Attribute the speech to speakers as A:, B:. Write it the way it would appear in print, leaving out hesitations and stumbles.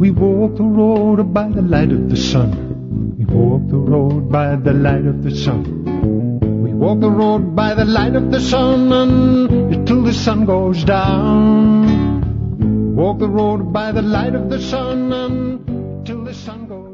A: We walk the road by the light of the sun. We walk the road by the light of the sun. We walk the road by the light of the sun until the sun goes down. Walk the road by the light of the sun until the sun goes down.